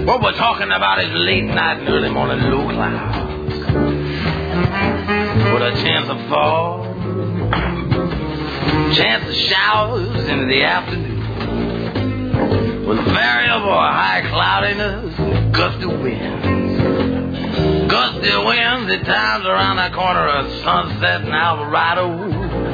What we're talking about is late night and early morning low clouds with a chance of fall, chance of showers into the afternoon, with variable high cloudiness and gusty winds. Gusty winds at times around the corner of Sunset and Alvarado.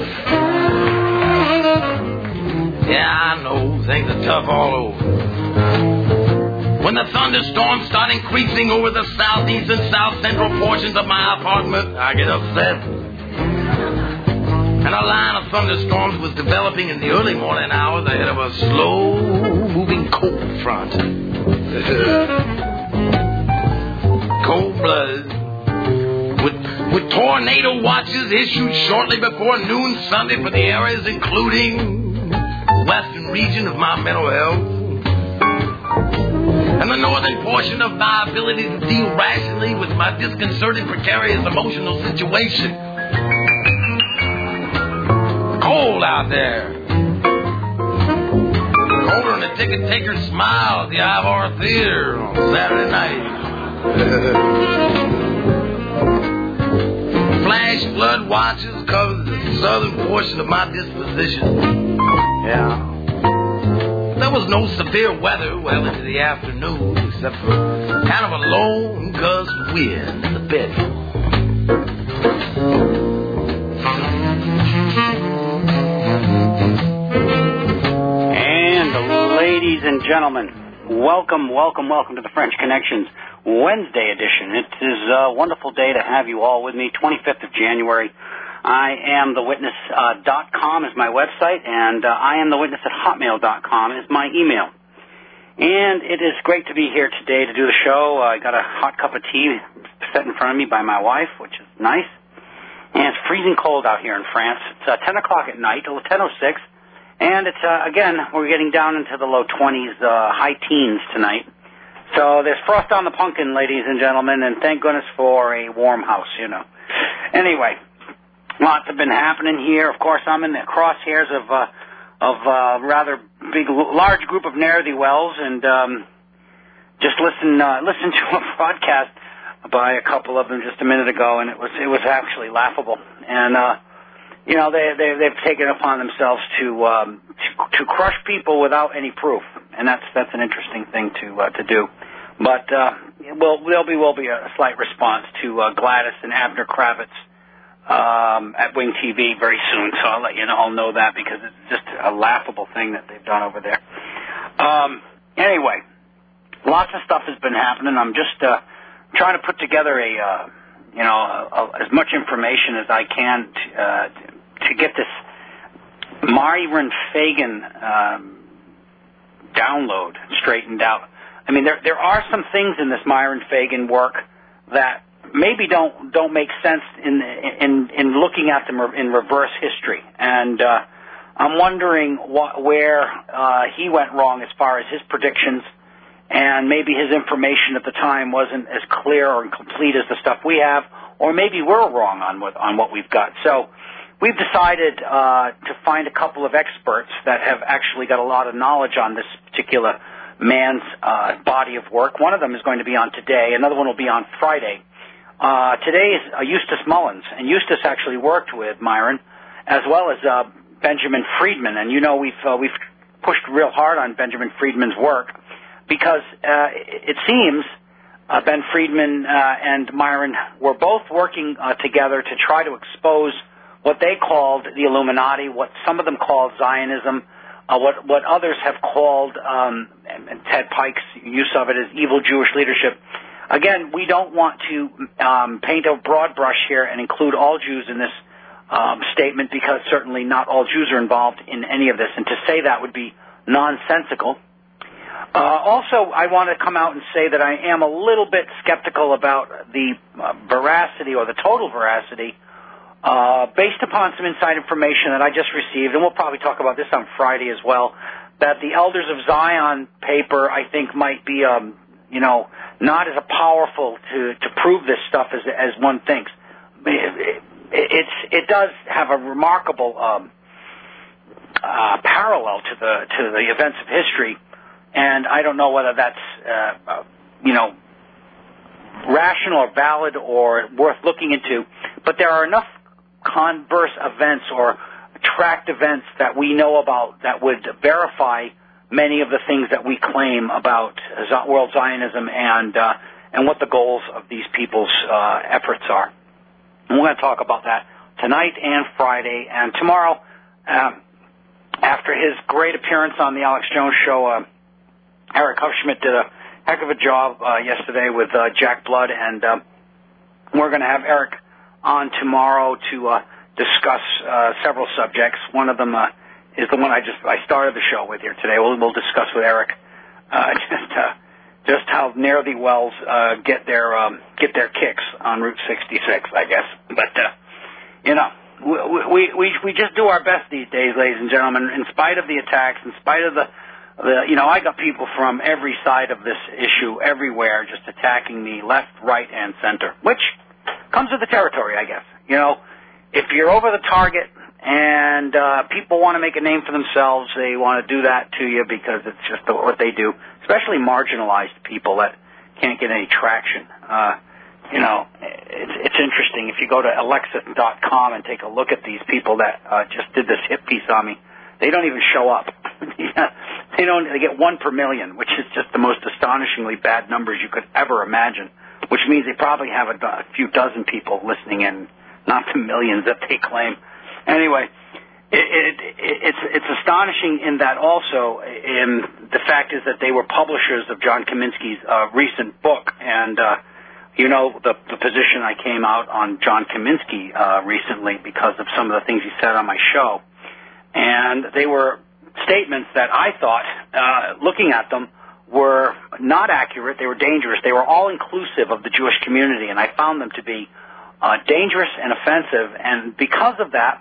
Yeah, I know, things are tough all over. When the thunderstorms start increasing over the southeast and south central portions of my apartment, I get upset. And a line of thunderstorms was developing in the early morning hours ahead of a slow-moving cold front. Cold-blooded. With tornado watches issued shortly before noon Sunday for the areas including the western region of my mental health and the northern portion of my ability to deal rationally with my disconcerting, precarious emotional situation. Cold out there. Colder than a ticket taker's smile at the Ivor Theater on Saturday night. Flash flood watches cover the southern portion of my disposition. Yeah. There was no severe weather well into the afternoon, except for kind of a lone gust of wind in the bedroom. And ladies and gentlemen, welcome to the French Connections Wednesday edition. It is a wonderful day to have you all with me. 25th of January. I am thewitness.com is my website, and I am thewitness at hotmail.com is my email. And it is great to be here today to do the show. I got a hot cup of tea set in front of me by my wife, which is nice. And it's freezing cold out here in France. It's 10 o'clock at night, 10:06. And it's, again, we're getting down into the low 20s, high teens tonight. So there's frost on the pumpkin, ladies and gentlemen, and thank goodness for a warm house, you know. Anyway, lots have been happening here. Of course, I'm in the crosshairs of rather large group of ne'er-do-wells, and just listened to a broadcast by a couple of them just a minute ago, and it was actually laughable. And you know, they've taken it upon themselves to crush people without any proof, and that's an interesting thing to do. But there will be a slight response to Gladys and Abner Kravitz at Wing TV very soon, so I'll let you know. I'll know that because it's just a laughable thing that they've done over there. Anyway, lots of stuff has been happening. I'm just trying to put together as much information as I can to get this Myron Fagan download straightened out. I mean, there are some things in this Myron Fagan work that maybe don't make sense in looking at them in reverse history, and I'm wondering where he went wrong as far as his predictions, and maybe his information at the time wasn't as clear or complete as the stuff we have, or maybe we're wrong on what we've got. So we've decided to find a couple of experts that have actually got a lot of knowledge on this particular man's body of work. One of them is going to be on today. Another one will be on Friday. Today is Eustace Mullins, and Eustace actually worked with Myron, as well as Benjamin Friedman. And you know we've pushed real hard on Benjamin Friedman's work because it seems Ben Friedman and Myron were both working together to try to expose what they called the Illuminati, what some of them called Zionism, what others have called, and Ted Pike's use of it, as evil Jewish leadership. Again, we don't want to paint a broad brush here and include all Jews in this statement, because certainly not all Jews are involved in any of this, and to say that would be nonsensical. Also, I want to come out and say that I am a little bit skeptical about the veracity or the total veracity based upon some inside information that I just received, and we'll probably talk about this on Friday as well, that the Elders of Zion paper, I think, might be, not as powerful to prove this stuff as one thinks. It does have a remarkable parallel to the events of history, and I don't know whether that's rational or valid or worth looking into, but there are enough converse events or tracked events that we know about that would verify many of the things that we claim about World Zionism and what the goals of these people's efforts are. And we're going to talk about that tonight and Friday and tomorrow. After his great appearance on the Alex Jones Show, Eric Hufschmidt did a heck of a job yesterday with Jack Blood, and we're going to have Eric on tomorrow to discuss several subjects. One of them is the one I started the show with here today. We'll discuss with Eric just how ne'er-do-wells get their kicks on Route 66, I guess. But we just do our best these days, ladies and gentlemen. In spite of the attacks, in spite of the I got people from every side of this issue, everywhere, just attacking me left, right, and center, which comes with the territory, I guess. If you're over the target and people want to make a name for themselves, they want to do that to you because it's just what they do, especially marginalized people that can't get any traction. It's interesting. If you go to Alexa.com and take a look at these people that just did this hit piece on me, they don't even show up. They get 1 per million, which is just the most astonishingly bad numbers you could ever imagine, which means they probably have a few dozen people listening in, not the millions that they claim. Anyway, it's astonishing in that also, the fact is that they were publishers of John Kaminsky's recent book, and the position I came out on John Kaminsky recently because of some of the things he said on my show. And they were statements that I thought, looking at them, were not accurate. They were dangerous. They were all inclusive of the Jewish community, and I found them to be dangerous and offensive. And because of that,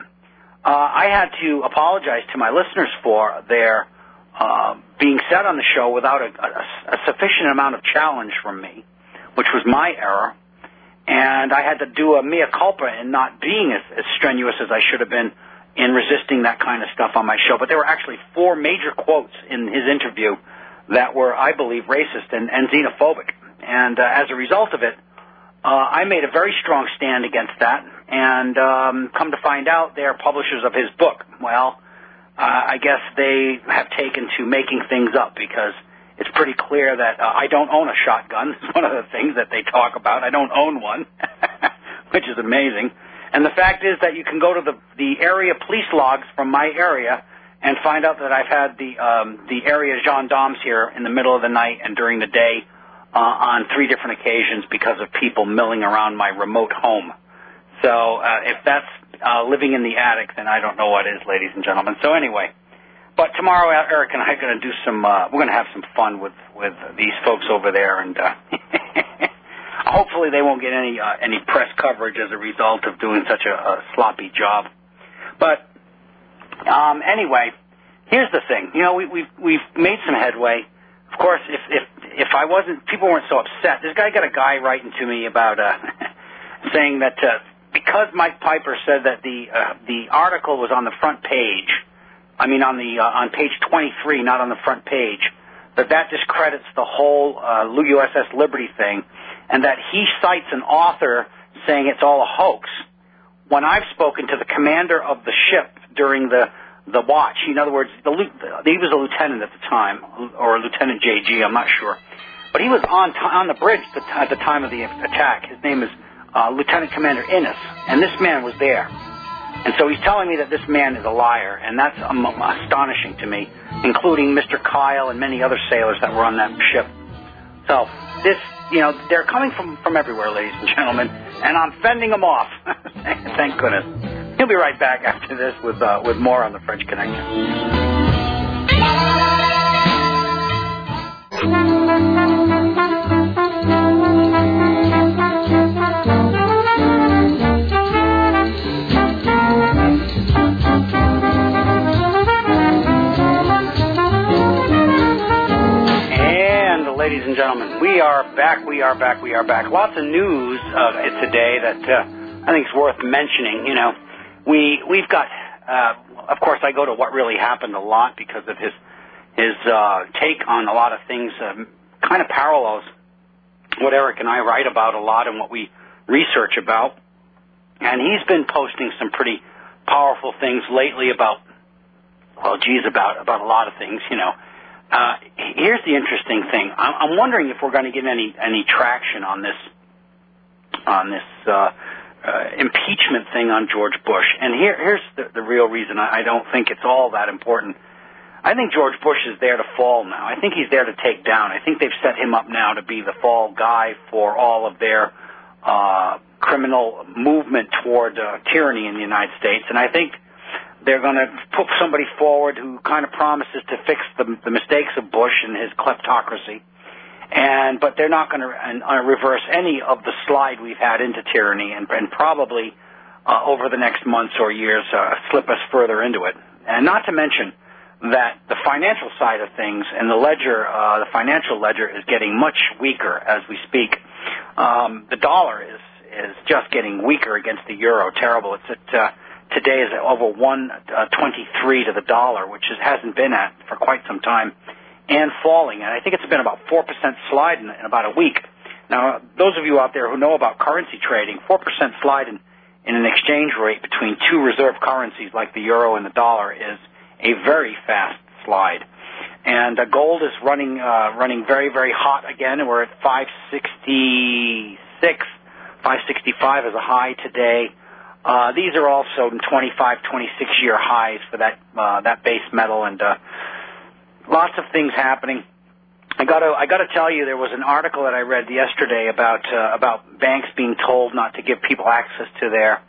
I had to apologize to my listeners for their being said on the show without a sufficient amount of challenge from me, which was my error. And I had to do a mea culpa in not being as strenuous as I should have been in resisting that kind of stuff on my show. But there were actually 4 major quotes in his interview that were, I believe, racist and xenophobic. And as a result of it, I made a very strong stand against that. And come to find out, they're publishers of his book. Well, I guess they have taken to making things up because it's pretty clear that I don't own a shotgun. It's one of the things that they talk about. I don't own one, which is amazing. And the fact is that you can go to the area police logs from my area and find out that I've had the area gendarmes here in the middle of the night and during the day on 3 different occasions because of people milling around my remote home. So if that's living in the attic, then I don't know what is, ladies and gentlemen. So anyway, but tomorrow Eric and I are going to do we're going to have some fun with these folks over there, and hopefully they won't get any press coverage as a result of doing such a sloppy job. But anyway, here's the thing. We've made some headway. Of course, if I wasn't, people weren't so upset. This guy got a guy writing to me about saying that because Mike Piper said that the article was on the front page, I mean on page 23, not on the front page, that discredits the whole USS Liberty thing, and that he cites an author saying it's all a hoax. When I've spoken to the commander of the ship during the watch, in other words, he was a lieutenant at the time, or Lieutenant JG, I'm not sure, but he was on the bridge at the time of the attack. His name is Lieutenant Commander Innes, and this man was there. And so he's telling me that this man is a liar, and that's astonishing to me, including Mr. Kyle and many other sailors that were on that ship. So this, they're coming from everywhere, ladies and gentlemen, and I'm fending them off. Thank goodness. He'll be right back after this with more on the French Connection. Ladies and gentlemen, we are back. Lots of news today that I think is worth mentioning. We've got, of course, I go to What Really Happened a lot because of his take on a lot of things, kind of parallels what Eric and I write about a lot and what we research about. And he's been posting some pretty powerful things lately about a lot of things, you know. Here's the interesting thing. I'm wondering if we're going to get any traction on this impeachment thing on George Bush. And here's the real reason I don't think it's all that important. I think George Bush is there to fall now. I think he's there to take down. I think they've set him up now to be the fall guy for all of their criminal movement toward tyranny in the United States. And I think they're going to put somebody forward who kind of promises to fix the mistakes of Bush and his kleptocracy. But they're not going to reverse any of the slide we've had into tyranny and probably over the next months or years slip us further into it. And not to mention that the financial side of things and the financial ledger is getting much weaker as we speak. The dollar is just getting weaker against the euro. Terrible. It's at today is over 1.23 to the dollar, which hasn't been at for quite some time, and falling. And I think it's been about 4% slide in about a week. Now, those of you out there who know about currency trading, 4% slide in an exchange rate between two reserve currencies like the euro and the dollar is a very fast slide. And gold is running very, very hot again. We're at 566, 565 is a high today. These are also 25, 26-year highs for that base metal, and lots of things happening. I got to tell you, there was an article that I read yesterday about banks being told not to give people access to their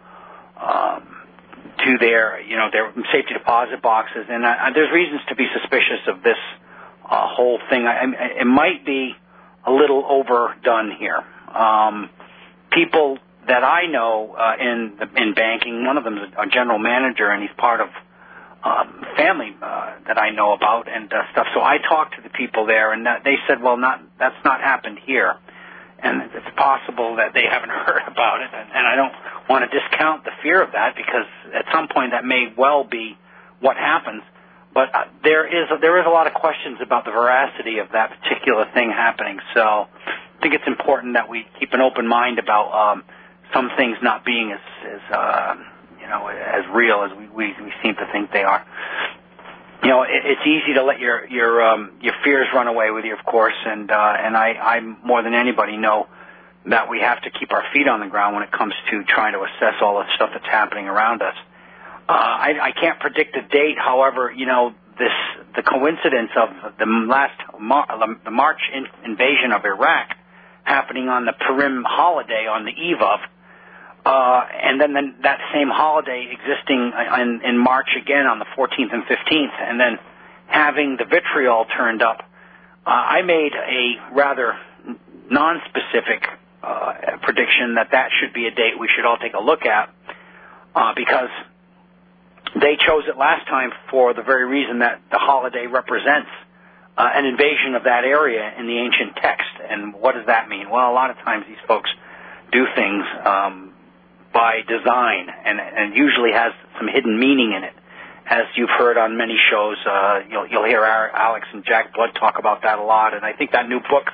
safety deposit boxes, and there's reasons to be suspicious of this whole thing. It might be a little overdone here. People that I know in banking, one of them is a general manager, and he's part of family that I know about and stuff. So I talked to the people there, and they said, well, that's not happened here. And it's possible that they haven't heard about it, and I don't want to discount the fear of that, because at some point that may well be what happens. But there is a lot of questions about the veracity of that particular thing happening. So I think it's important that we keep an open mind about some things not being as real as we seem to think they are. You know, it's easy to let your fears run away with you, of course, and I more than anybody know that we have to keep our feet on the ground when it comes to trying to assess all the stuff that's happening around us. I can't predict a date. However, you know, the coincidence of the March invasion of Iraq happening on the Purim holiday on the eve of, and then that same holiday existing in March again on the 14th and 15th, and then having the vitriol turned up, I made a rather non-specific prediction that should be a date we should all take a look at, because they chose it last time for the very reason that the holiday represents an invasion of that area in the ancient text. And what does that mean? Well, a lot of times these folks do things by design, and usually has some hidden meaning in it. As you've heard on many shows, you'll hear Alex and Jack Blood talk about that a lot. And I think that new book,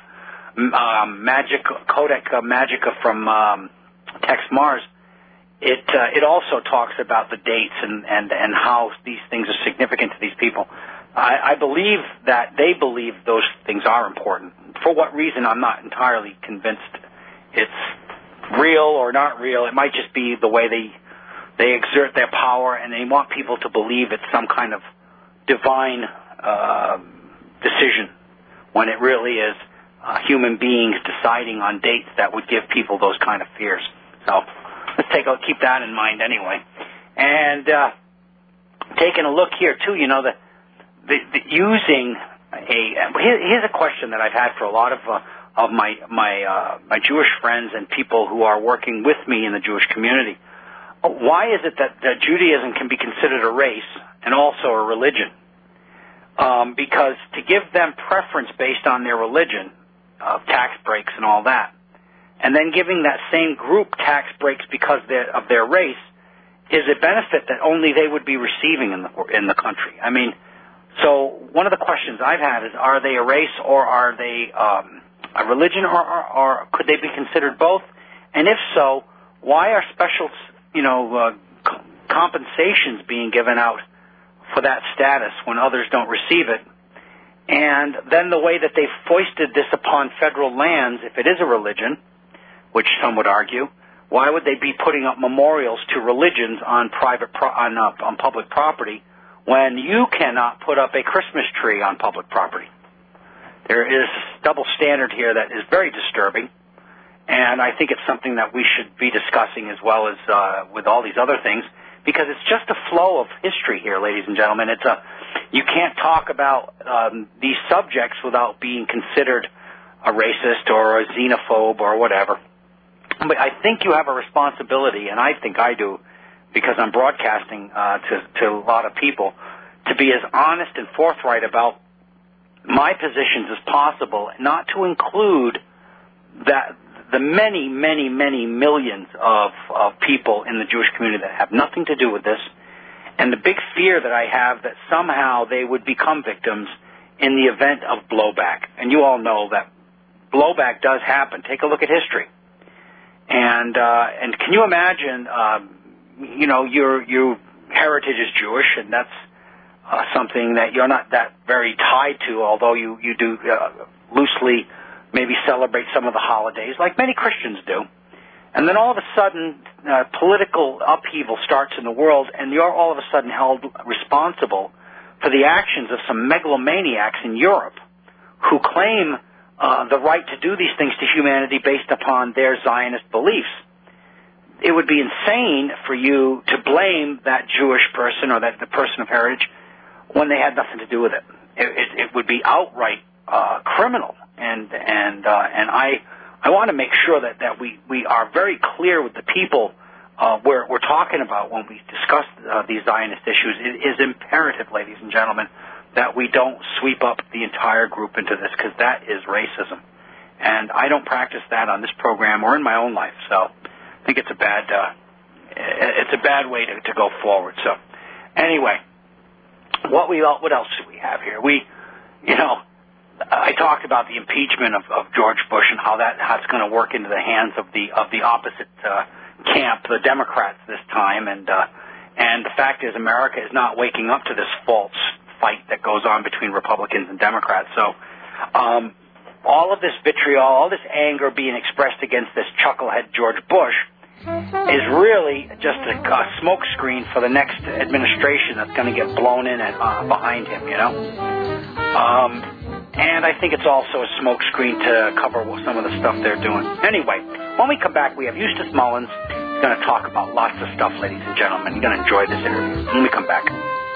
Codex Magica from Tex Mars, it also talks about the dates and how these things are significant to these people. I believe that they believe those things are important. For what reason, I'm not entirely convinced it's real or not real. It might just be the way they exert their power, and they want people to believe it's some kind of divine decision, when it really is human beings deciding on dates that would give people those kind of fears. So let's keep that in mind anyway. And taking a look here too, you know, here's a question that I've had for a lot of my Jewish friends and people who are working with me in the Jewish community. Why is it that Judaism can be considered a race and also a religion? Because to give them preference based on their religion, tax breaks and all that, and then giving that same group tax breaks because of their race, is a benefit that only they would be receiving in the country. I mean, so one of the questions I've had is, are they a race or are they a religion, or could they be considered both? And if so, why are special, compensations being given out for that status when others don't receive it? And then the way that they foisted this upon federal lands, if it is a religion, which some would argue, why would they be putting up memorials to religions on on public property when you cannot put up a Christmas tree on public property? There is double standard here that is very disturbing, and I think it's something that we should be discussing as well as with all these other things, because it's just a flow of history here, ladies and gentlemen. You can't talk about these subjects without being considered a racist or a xenophobe or whatever. But I think you have a responsibility, and I think I do, because I'm broadcasting to a lot of people, to be as honest and forthright about my positions as possible, not to include the many, many, many millions of people in the Jewish community that have nothing to do with this, and the big fear that I have that somehow they would become victims in the event of blowback. And you all know that blowback does happen. Take a look at history. And can you imagine, your heritage is Jewish, and that's something that you're not that very tied to, although you do loosely maybe celebrate some of the holidays, like many Christians do. And then all of a sudden, political upheaval starts in the world, and you're all of a sudden held responsible for the actions of some megalomaniacs in Europe who claim the right to do these things to humanity based upon their Zionist beliefs. It would be insane for you to blame that Jewish person or the person of heritage when they had nothing to do with it. It would be outright criminal, and I want to make sure that we are very clear with the people we're talking about when we discuss these Zionist issues. It is imperative, ladies and gentlemen, that we don't sweep up the entire group into this, because that is racism. And I don't practice that on this program or in my own life, so I think it's a bad way to go forward. So anyway, what else do we have here? I talked about the impeachment of George Bush and how it's going to work into the hands of the opposite camp, the Democrats this time, and the fact is America is not waking up to this false fight that goes on between Republicans and Democrats. So all of this vitriol, all this anger being expressed against this chucklehead George Bush is really just a smokescreen for the next administration that's going to get blown in behind him, And I think it's also a smokescreen to cover some of the stuff they're doing. Anyway, when we come back, we have Eustace Mullins. He's going to talk about lots of stuff, ladies and gentlemen. You're going to enjoy this interview when we come back.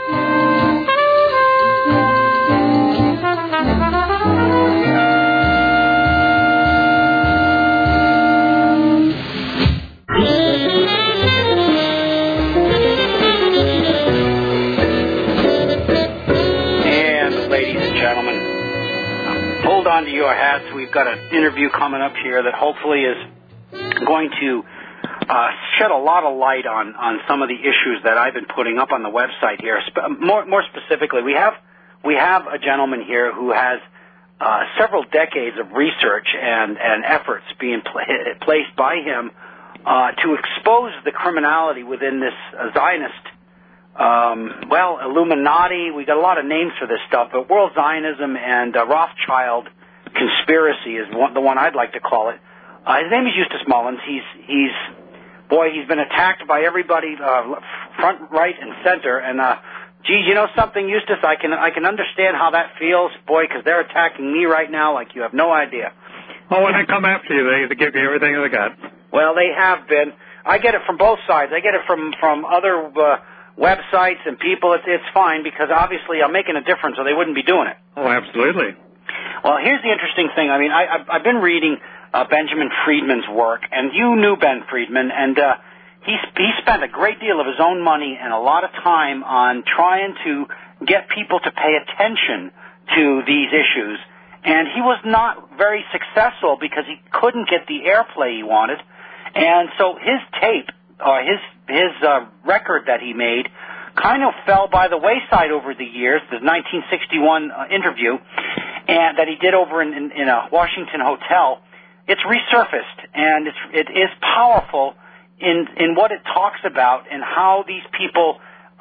Hold on to your hats. We've got an interview coming up here that hopefully is going to shed a lot of light on some of the issues that I've been putting up on the website here. More specifically, we have a gentleman here who has several decades of research and efforts being placed by him to expose the criminality within this Zionist Illuminati, we got a lot of names for this stuff, but World Zionism and Rothschild conspiracy is the one I'd like to call it. His name is Eustace Mullins. He's been attacked by everybody, front, right, and center. And geez, you know something, Eustace? I can understand how that feels, boy, because they're attacking me right now like you have no idea. Well, when they come after you, they give you everything they got. Well, they have been. I get it from both sides. I get it from other websites and people. It's fine, because obviously I'm making a difference, or they wouldn't be doing it. Oh, absolutely. Well, here's the interesting thing. I mean, I've been reading Benjamin Friedman's work, and you knew Ben Friedman, and he spent a great deal of his own money and a lot of time on trying to get people to pay attention to these issues, and he was not very successful because he couldn't get the airplay he wanted, and so his tape, or his record that he made, kind of fell by the wayside over the years, the 1961 interview, and that he did over in a Washington hotel, it's resurfaced, and it is powerful in what it talks about and how these people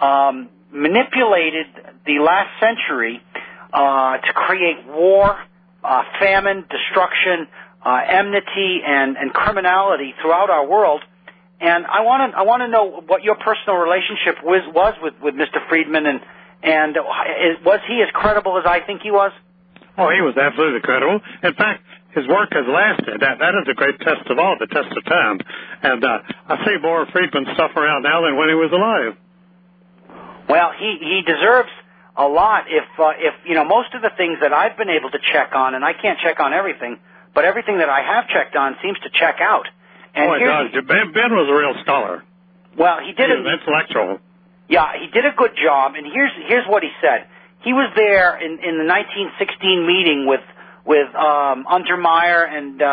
manipulated the last century to create war, famine, destruction, enmity, and criminality throughout our world. And I want to know what your personal relationship was with Mr. Friedman, and was he as credible as I think he was? Oh, he was absolutely credible. In fact, his work has lasted. That is a great test of all, the test of time. And I see more Friedman stuff around now than when he was alive. Well, he deserves a lot. If most of the things that I've been able to check on, and I can't check on everything, but everything that I have checked on seems to check out. And oh, it does. Ben was a real scholar. Well, he did an intellectual. Yeah, he did a good job. And here's what he said. He was there in the 1916 meeting with Untermeyer and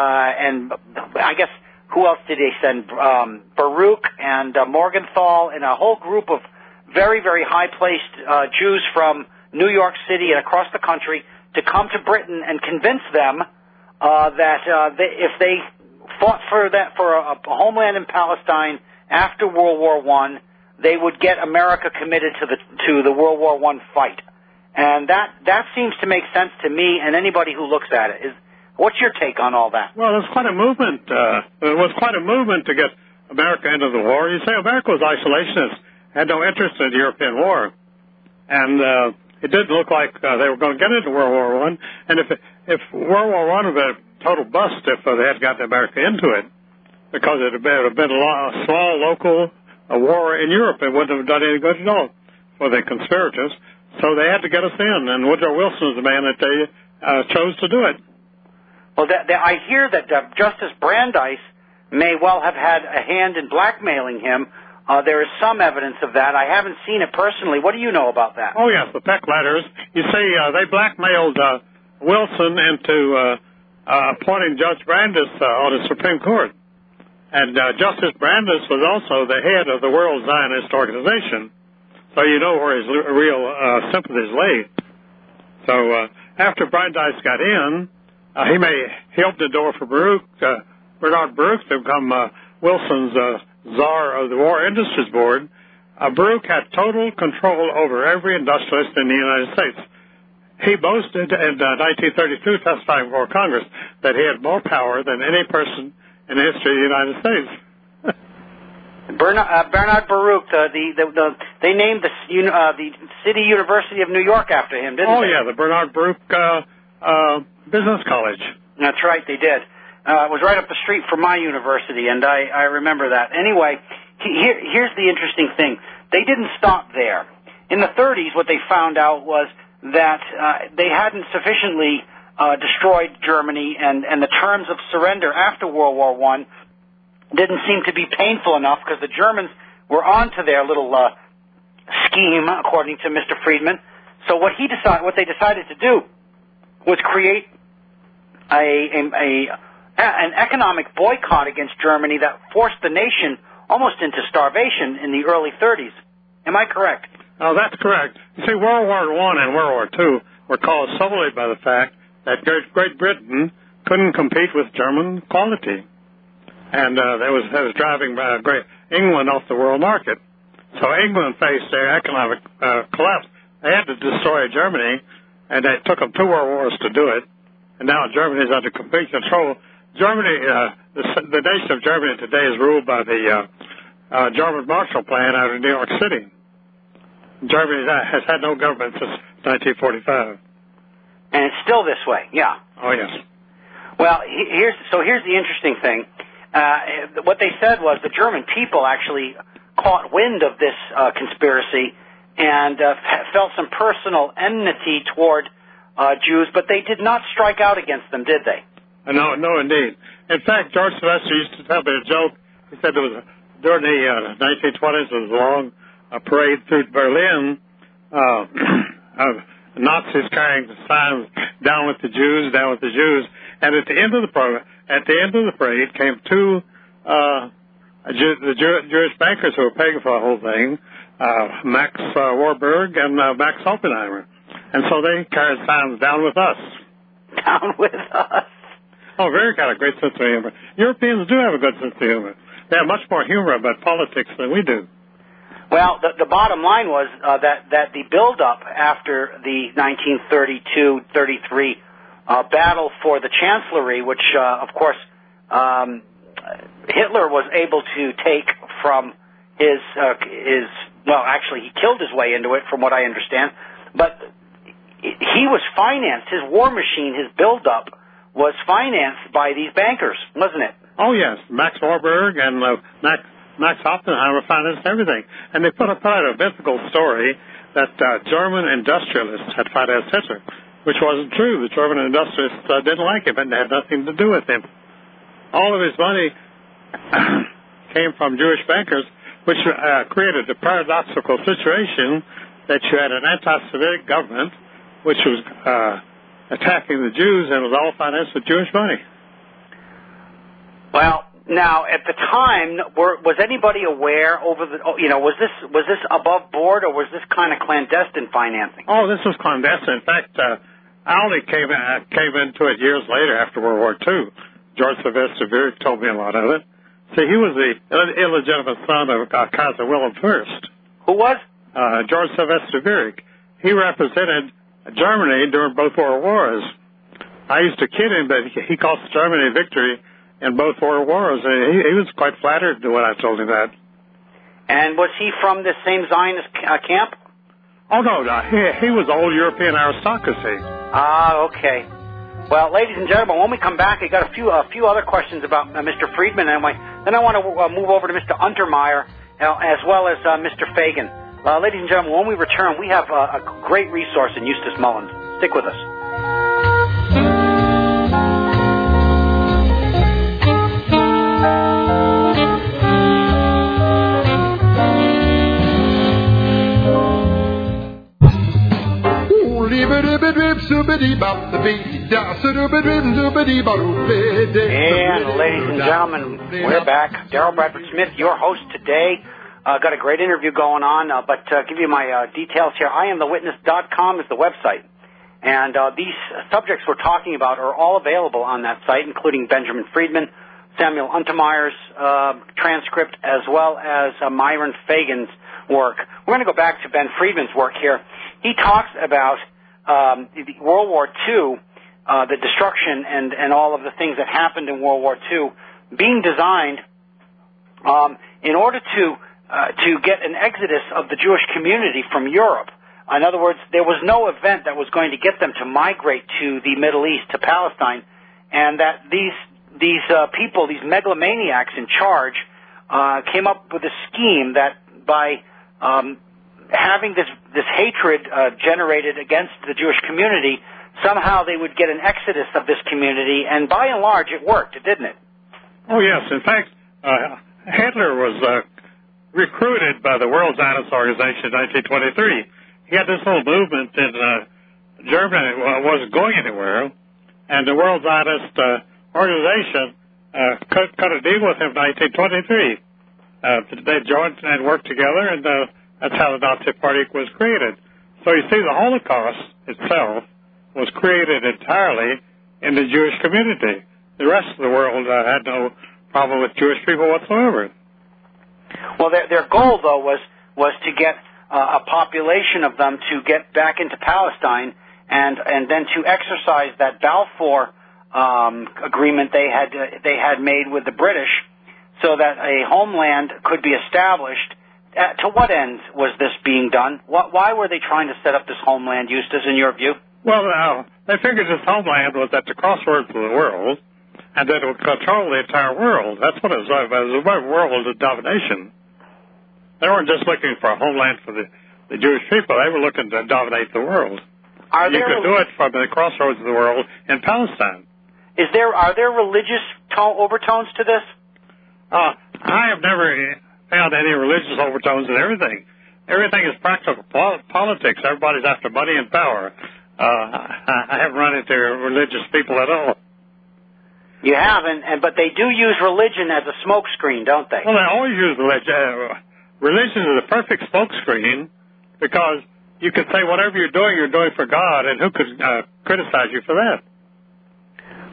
I guess who else did they send? Baruch and Morgenthau and a whole group of very, very high-placed Jews from New York City and across the country to come to Britain and convince them that if they fought for a homeland in Palestine after World War I, they would get America committed to the World War I fight. And that seems to make sense to me and anybody who looks at it. What's your take on all that? Well, there's quite a movement. It was quite a movement to get America into the war. You say America was isolationist, had no interest in the European war. And it did look like they were going to get into World War I. And if World War I would have been a total bust if they had gotten America into it, because it would have been a small local war in Europe. It wouldn't have done any good at all for the conspirators. So they had to get us in, and Woodrow Wilson was the man that they chose to do it. Well, I hear that Justice Brandeis may well have had a hand in blackmailing him. There is some evidence of that. I haven't seen it personally. What do you know about that? Oh, yes, the Peck letters. You see, they blackmailed Wilson into appointing Judge Brandeis on the Supreme Court. And Justice Brandeis was also the head of the World Zionist Organization. So you know where his real sympathies lay. So after Brandeis got in, he opened the door for Bernard Baruch to become Wilson's czar of the War Industries Board. Baruch had total control over every industrialist in the United States. He boasted in 1932, testifying before Congress, that he had more power than any person in the history of the United States. Bernard Baruch, they named the City University of New York after him, didn't they? Oh, yeah, the Bernard Baruch Business College. That's right, they did. It was right up the street from my university, and I remember that. Anyway, here's the interesting thing. They didn't stop there. In the 30s, what they found out was that they hadn't sufficiently destroyed Germany, and the terms of surrender after World War I didn't seem to be painful enough because the Germans were onto their little scheme, according to Mr. Friedman. So what they decided to do was create an economic boycott against Germany that forced the nation almost into starvation in the early 30s. Am I correct? Oh, that's correct. You see, World War I and World War II were caused solely by the fact that Great Britain couldn't compete with German quality. And that was driving England off the world market. So England faced their economic collapse. They had to destroy Germany, and it took them 2 world wars to do it. And now Germany is under complete control. Germany, the nation of Germany today is ruled by the German Marshall Plan out of New York City. Germany has had no government since 1945. And it's still this way, yeah. Oh, yes. Well, here's the interesting thing. What they said was the German people actually caught wind of this conspiracy and felt some personal enmity toward Jews, but they did not strike out against them, did they? No, indeed. In fact, George Sylvester used to tell me a joke. He said there was during the 1920s, there was a long parade through Berlin, Nazis carrying the signs, down with the Jews, down with the Jews. And at the end of the parade came 2 Jewish bankers who were paying for the whole thing, Max Warburg and Max Oppenheimer. And so they carried signs, down with us. down with us. Oh, very got a great sense of humor. Europeans do have a good sense of humor. They have much more humor about politics than we do. Well, the bottom line was that the build-up after the 1932-33 battle for the chancellery, which, of course, Hitler was able to take from his well, actually, he killed his way into it, from what I understand. But he was financed. His war machine, his build-up, was financed by these bankers, wasn't it? Oh, yes. Max Warburg and Max Oppenheimer financed everything. And they put out a mythical story that German industrialists had financed Hitler, which wasn't true. The German industrialists didn't like him and had nothing to do with him. All of his money came from Jewish bankers, which created the paradoxical situation that you had an anti-Semitic government which was attacking the Jews, and it was all financed with Jewish money. Well, now at the time, was anybody aware was this above board, or was this kind of clandestine financing? Oh, this was clandestine. In fact, Aldi came into it years later after World War II. George Sylvester Viereck told me a lot of it. See, he was the illegitimate son of Kaiser Wilhelm I. Who was? George Sylvester Viereck. He represented Germany during both World Wars. I used to kid him that he cost Germany victory in both World Wars. He was quite flattered when I told him that. And was he from the same Zionist camp? Oh, no. He was old European aristocracy. Ah, okay. Well, ladies and gentlemen, when we come back, I got a few other questions about Mr. Friedman, and then I want to move over to Mr. Untermeyer as well as Mr. Fagan. Ladies and gentlemen, when we return, we have a great resource in Eustace Mullins. Stick with us. And ladies and gentlemen, we're back. Darrell Bradford Smith, your host today. Got a great interview going on, but give you my details here. IamTheWitness.com is the website. And these subjects we're talking about are all available on that site, including Benjamin Friedman, Samuel Untermeyer's transcript, as well as Myron Fagan's work. We're going to go back to Ben Friedman's work here. He talks about World War II, the destruction and all of the things that happened in World War II being designed in order to get an exodus of the Jewish community from Europe. In other words, there was no event that was going to get them to migrate to the Middle East, to Palestine, and that these people, these megalomaniacs in charge, came up with a scheme that by having this hatred generated against the Jewish community, somehow they would get an exodus of this community, and by and large it worked, didn't it? Oh, yes. In fact, Hitler was recruited by the World Zionist Organization in 1923. He had this whole movement in Germany wasn't going anywhere, and the World Zionist Organization cut a deal with him in 1923. They joined and worked together, and that's how the Nazi Party was created. So you see, the Holocaust itself was created entirely in the Jewish community. The rest of the world had no problem with Jewish people whatsoever. Well, their goal, though, was to get a population of them to get back into Palestine and then to exercise that Balfour agreement they had made with the British, so that a homeland could be established. To what end was this being done? Why were they trying to set up this homeland, Eustace, in your view? Well, they figured this homeland was at the crossroads of the world, and that it would control the entire world. That's what it was about. It was about world domination. They weren't just looking for a homeland for the Jewish people. They were looking to dominate the world. You could do it from the crossroads of the world in Palestine. Are there religious overtones to this? I have never found any religious overtones in everything. Everything is practical politics. Everybody's after money and power. I haven't run into religious people at all. You haven't, but they do use religion as a smokescreen, don't they? Well, they always use religion. Religion is a perfect smokescreen because you can say whatever you're doing for God, and who could criticize you for that?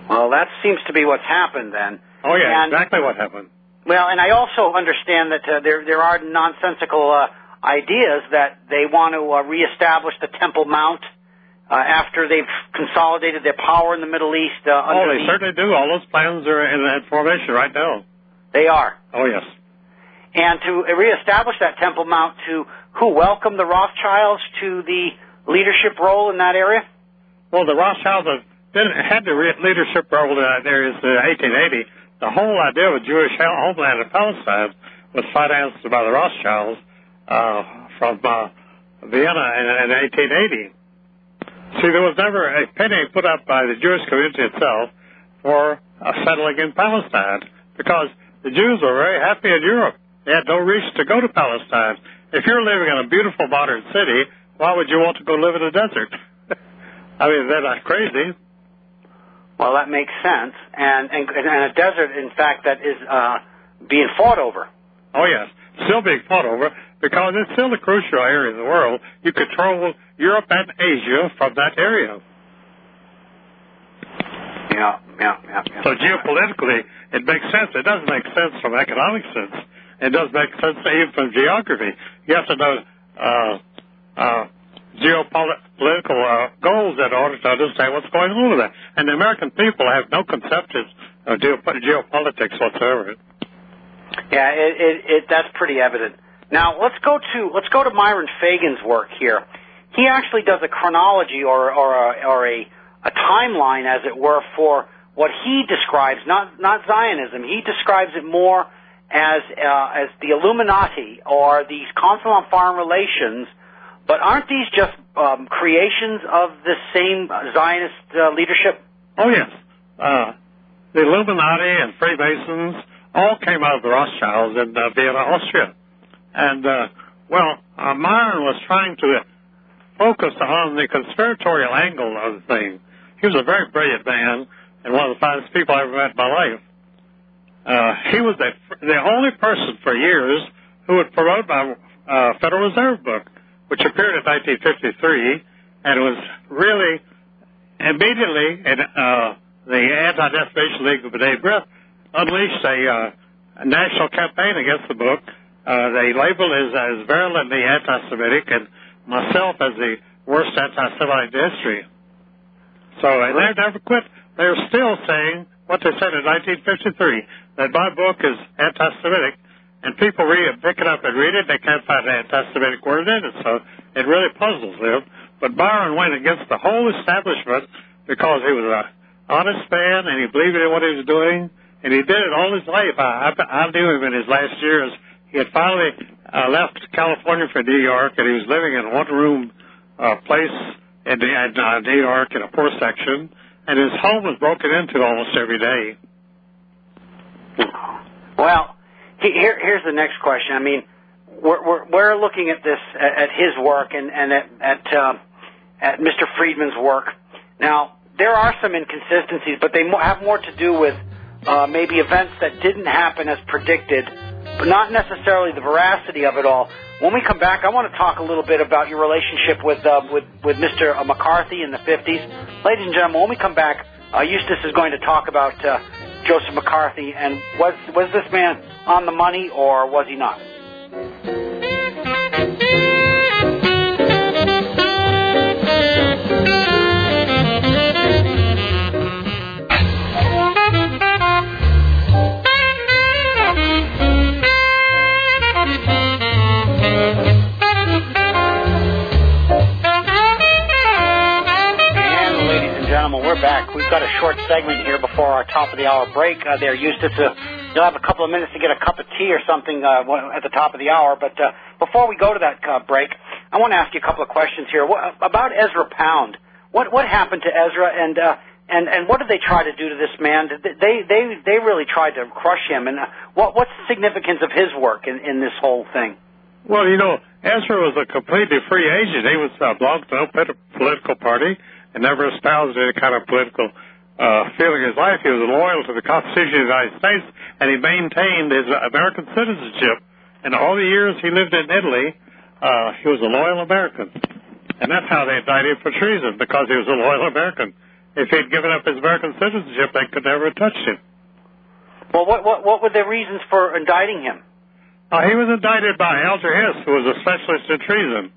Well, that seems to be what's happened then. Oh, yeah, exactly what happened. Well, and I also understand that there are nonsensical ideas that they want to reestablish the Temple Mount after they've consolidated their power in the Middle East. They certainly do. All those plans are in formation right now. They are. Oh, yes. And to reestablish that Temple Mount, to who welcomed the Rothschilds to the leadership role in that area? Well, the Rothschilds had the leadership role in that area in 1880. The whole idea of a Jewish homeland in Palestine was financed by the Rothschilds from Vienna in 1880. See, there was never a penny put up by the Jewish community itself for settling in Palestine because the Jews were very happy in Europe. They had no reason to go to Palestine. If you're living in a beautiful modern city, why would you want to go live in a desert? I mean, they're not crazy. Well, that makes sense. And a desert, in fact, that is being fought over. Oh, yes. Still being fought over because it's still a crucial area in the world. You control Europe and Asia from that area. Yeah. So geopolitically, it makes sense. It doesn't make sense from economic sense. It does make sense even from geography. You have to know geopolitical goals in order to understand what's going on with that. And the American people have no conception of geopolitics whatsoever. Yeah, that's pretty evident. Now let's go to Myron Fagan's work here. He actually does a chronology or a timeline, as it were, for what he describes, not Zionism. He describes it more as the Illuminati or these Council on Foreign Relations. But aren't these just creations of the same Zionist leadership? Oh, yes. The Illuminati and Freemasons all came out of the Rothschilds in Vienna, Austria. And, Myron was trying to focus on the conspiratorial angle of the thing. He was a very brilliant man and one of the finest people I ever met in my life. He was the only person for years who would promote my Federal Reserve book, which appeared in 1953, and it was really immediately the Anti-Defamation League of B'nai B'rith unleashed a national campaign against the book. They labeled it as virulently anti-Semitic and myself as the worst anti-Semite in history. So and they never quit. They're still saying what they said in 1953, that my book is anti-Semitic. And people read it, pick it up and read it, they can't find an anti-Semitic word in it, so it really puzzles them. But Byron went against the whole establishment because he was an honest man and he believed in what he was doing, and he did it all his life. I knew him in his last years. He had finally left California for New York, and he was living in a one-room place in New York in a poor section, and his home was broken into almost every day. Well, here's the next question. I mean, we're looking at this at his work and at Mr. Friedman's work. Now, there are some inconsistencies, but they have more to do with maybe events that didn't happen as predicted, but not necessarily the veracity of it all. When we come back, I want to talk a little bit about your relationship with Mr. McCarthy in the 50s. Ladies and gentlemen, when we come back, Eustace is going to talk about Joseph McCarthy, and was this man on the money or was he not? We're back. We've got a short segment here before our top of the hour break. There, Eustace, you'll have a couple of minutes to get a cup of tea or something at the top of the hour. But before we go to that break, I want to ask you a couple of questions here about Ezra Pound. What happened to Ezra, and what did they try to do to this man? They really tried to crush him. And what's the significance of his work in this whole thing? Well, Ezra was a completely free agent. He was belonged to no political party and never espoused any kind of political feeling in his life. He was loyal to the Constitution of the United States, and he maintained his American citizenship. And all the years he lived in Italy, he was a loyal American. And that's how they indicted him for treason, because he was a loyal American. if he'd given up his American citizenship, they could never have touched him. Well, what were the reasons for indicting him? He was indicted by Alger Hiss, who was a specialist in treason.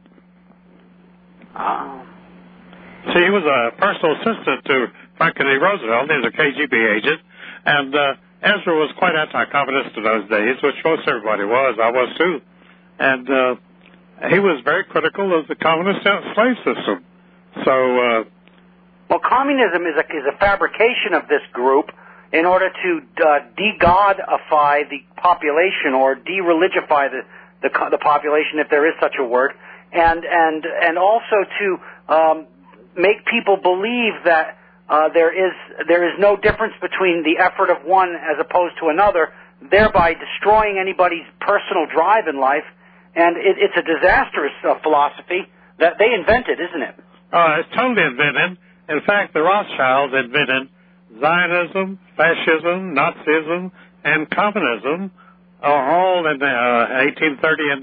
See, he was a personal assistant to Franklin D. Roosevelt. He was a KGB agent, and Ezra was quite anti-communist in those days, which most everybody was. I was too. And he was very critical of the communist slave system. So, well, communism is a fabrication of this group in order to de-godify the population or de-religify the population, if there is such a word, and also to make people believe that there is no difference between the effort of one as opposed to another, thereby destroying anybody's personal drive in life. And it's a disastrous philosophy that they invented, isn't it? It's totally invented. In fact, the Rothschilds invented Zionism, fascism, Nazism, and communism, all in 1830 in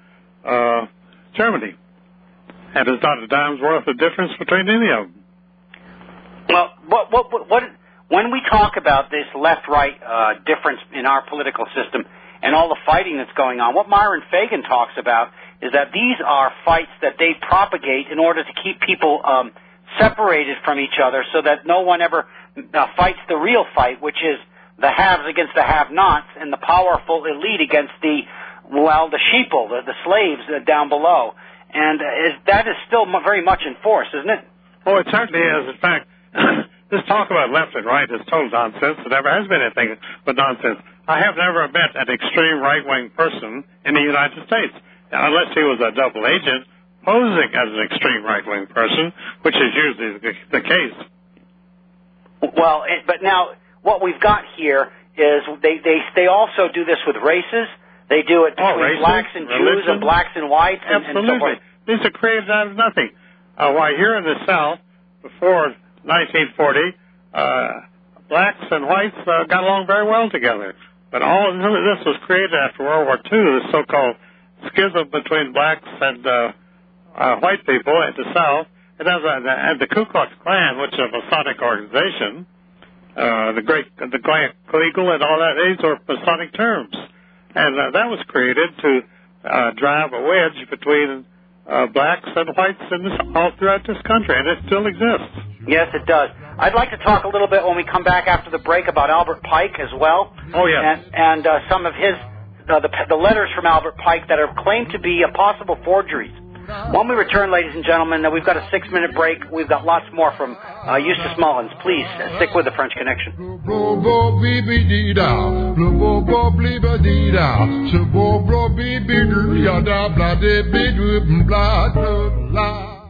Germany. And there's not a dime's worth of difference between any of them. Well, when we talk about this left-right difference in our political system and all the fighting that's going on, what Myron Fagan talks about is that these are fights that they propagate in order to keep people separated from each other so that no one ever fights the real fight, which is the haves against the have-nots and the powerful elite against the sheeple, the slaves down below. And that is still very much in force, isn't it? Oh, it certainly is. In fact, this talk about left and right is total nonsense. There never has been anything but nonsense. I have never met an extreme right-wing person in the United States, unless he was a double agent posing as an extreme right-wing person, which is usually the case. Well, but now what we've got here is they also do this with races. They do it between blacks and Jews and blacks and whites. Absolutely. And so forth. These are created out of nothing. Why, here in the South, before 1940, blacks and whites got along very well together. But all of this was created after World War II, the so-called schism between blacks and white people in the South. And the Ku Klux Klan, which is a Masonic organization, the Kleagle and all that, these are Masonic terms. And that was created to drive a wedge between blacks and whites all throughout this country, and it still exists. Yes, it does. I'd like to talk a little bit when we come back after the break about Albert Pike as well. Oh, yes. And some of his the letters from Albert Pike that are claimed to be possible forgeries. When we return, ladies and gentlemen, we've got a 6-minute break. We've got lots more from Eustace Mullins. Please stick with the French Connection.